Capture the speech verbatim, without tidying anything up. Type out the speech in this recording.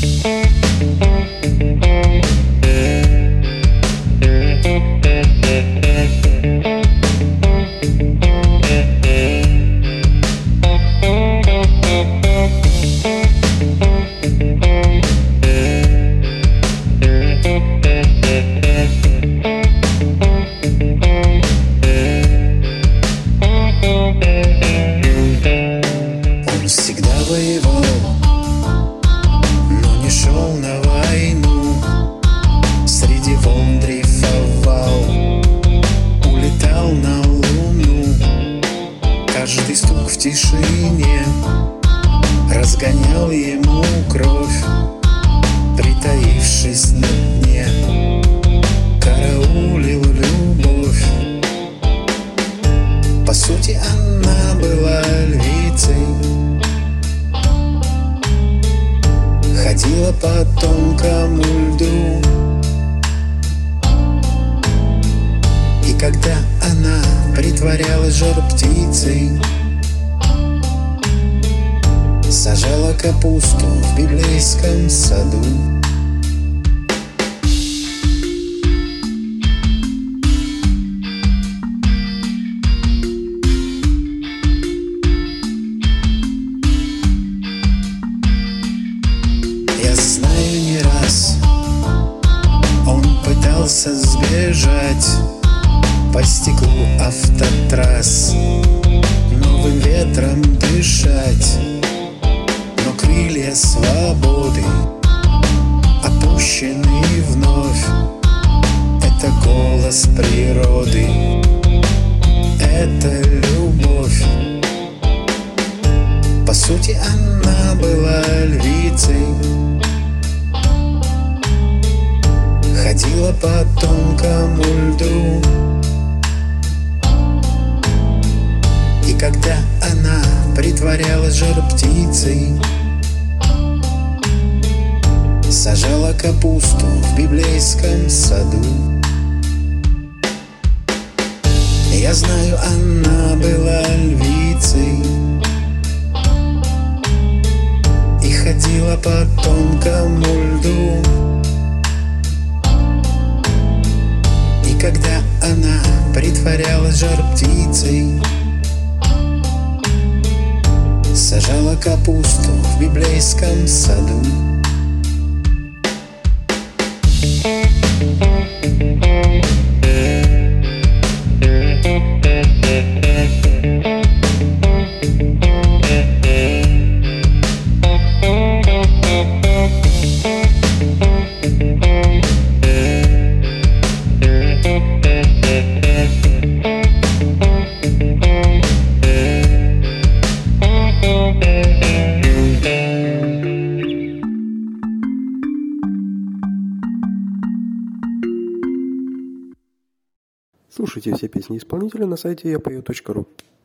Каждый стук в тишине разгонял ему кровь, притаившись на дне, караулил любовь. По сути, она была львицей, ходила по тонкому льду. И когда она притворялась жар-птицей, сажала капусту в библейском саду. Я знаю, не раз он пытался сбежать по стеклу автотрасс, новым ветром дышать, но крылья свободы опущены вновь. Это голос природы, это любовь. По сути, она была львицей, ходила по тонкому льду. И когда она притворялась жар-птицей, сажала капусту в библейском саду. Я знаю, она была львицей и ходила по тонкому льду. И когда она притворялась жар-птицей, сажала капусту в библейском саду. Слушайте все песни исполнителя на сайте я пою точка ру.